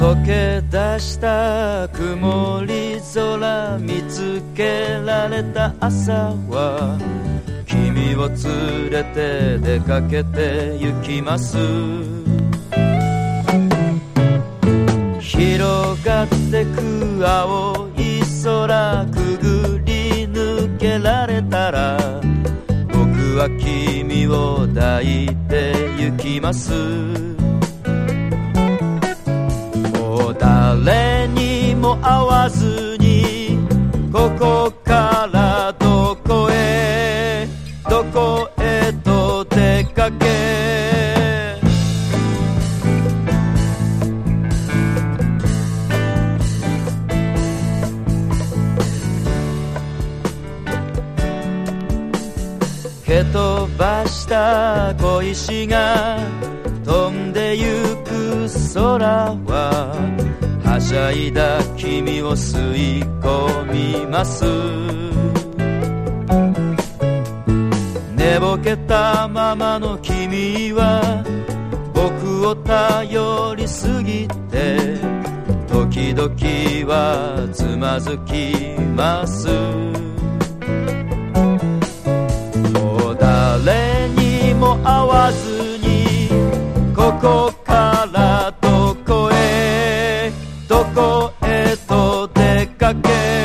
溶け出した曇り空見つけられた朝は君を連れて出かけて行きます。広がってく青い空くぐり抜けられたら僕は君を抱いて行きます。もう誰にも会わずにここからどこへと出かけ、蹴飛ばした小石が飛んでゆく空ははしゃいだ君を吸い込みます。寝ぼけたままの君は僕を頼りすぎて時々はつまずきます。もう誰にも会わずにここからどこへと出かけ、